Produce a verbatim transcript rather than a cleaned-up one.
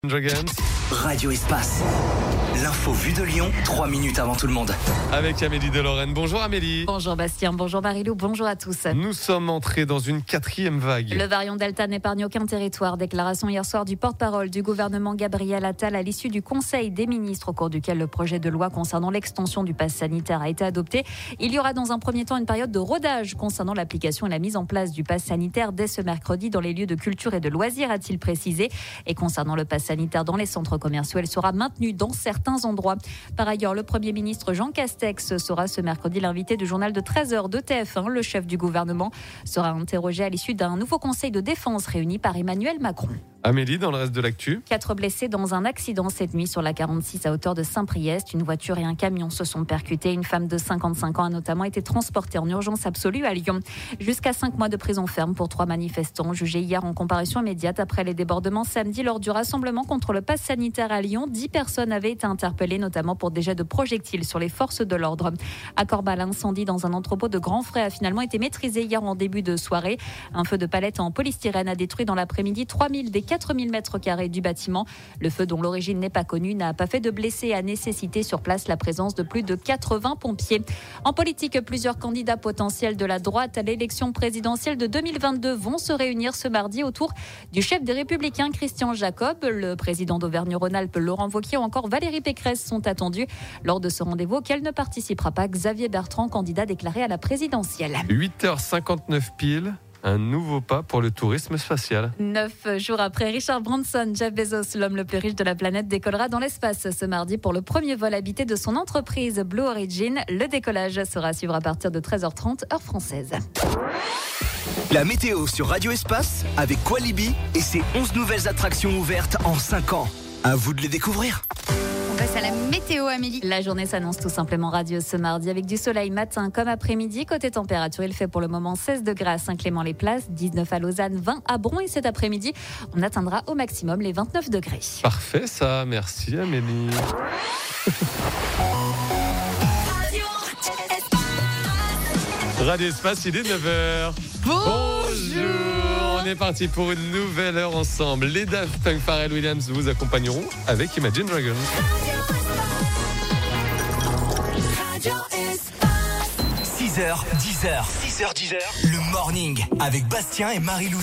Dragons. Radio Espace. L'info vue de Lyon, trois minutes avant tout le monde. Avec Amélie de Lorraine. Bonjour Amélie. Bonjour Bastien, bonjour Marilou, bonjour à tous. Nous sommes entrés dans une quatrième vague. Le variant Delta n'épargne aucun territoire. Déclaration hier soir du porte-parole du gouvernement Gabriel Attal à l'issue du Conseil des ministres au cours duquel le projet de loi concernant l'extension du pass sanitaire a été adopté. Il y aura dans un premier temps une période de rodage concernant l'application et la mise en place du pass sanitaire dès ce mercredi dans les lieux de culture et de loisirs, a-t-il précisé. Et concernant le pass sanitaire dans les centres commerciaux, elle sera maintenue dans certains endroits. Par ailleurs, le Premier ministre Jean Castex sera ce mercredi l'invité du journal de treize heures de T F un. Le chef du gouvernement sera interrogé à l'issue d'un nouveau conseil de défense réuni par Emmanuel Macron. Amélie, dans le reste de l'actu. Quatre blessés dans un accident cette nuit sur la quarante-six à hauteur de Saint-Priest. Une voiture et un camion se sont percutés. Une femme de cinquante-cinq ans a notamment été transportée en urgence absolue à Lyon. Jusqu'à cinq mois de prison ferme pour trois manifestants jugés hier en comparution immédiate après les débordements samedi lors du rassemblement contre le pass sanitaire à Lyon. Dix personnes avaient été interpellées, notamment pour des jets de projectiles sur les forces de l'ordre. À Corba, l'incendie dans un entrepôt de Grand Frais a finalement été maîtrisé hier en début de soirée. Un feu de palette en polystyrène a détruit dans l'après-midi trois mille des quatre mille mètres carrés du bâtiment. Le feu, dont l'origine n'est pas connue, n'a pas fait de blessés et a nécessité sur place la présence de plus de quatre-vingts pompiers. En politique, plusieurs candidats potentiels de la droite à l'élection présidentielle de deux mille vingt-deux vont se réunir ce mardi autour du chef des Républicains, Christian Jacob. Le président d'Auvergne-Rhône-Alpes, Laurent Wauquiez, ou encore Valérie Pécresse sont attendus. Lors de ce rendez-vous auquel ne participera pas Xavier Bertrand, candidat déclaré à la présidentielle. huit heures cinquante-neuf pile. Un nouveau pas pour le tourisme spatial. Neuf jours après, Richard Branson, Jeff Bezos, l'homme le plus riche de la planète, décollera dans l'espace ce mardi pour le premier vol habité de son entreprise Blue Origin. Le décollage sera à suivre à partir de treize heures trente, heure française. La météo sur Radio Espace avec Qualibi et ses onze nouvelles attractions ouvertes en cinq ans. À vous de les découvrir. On passe à la météo, Amélie. La journée s'annonce tout simplement radieuse ce mardi avec du soleil matin comme après-midi. Côté température, il fait pour le moment seize degrés à Saint-Clément-les-Places, dix-neuf à Lausanne, vingt à Bron. Et cet après-midi, on atteindra au maximum les vingt-neuf degrés. Parfait ça, merci Amélie. Radio Espace, il est neuf heures. Bonjour. On est parti pour une nouvelle heure ensemble. Les Daft Punk, Pharrell Williams vous accompagneront avec Imagine Dragons. six heures, dix heures. six heures, dix heures. Le morning avec Bastien et Marilou.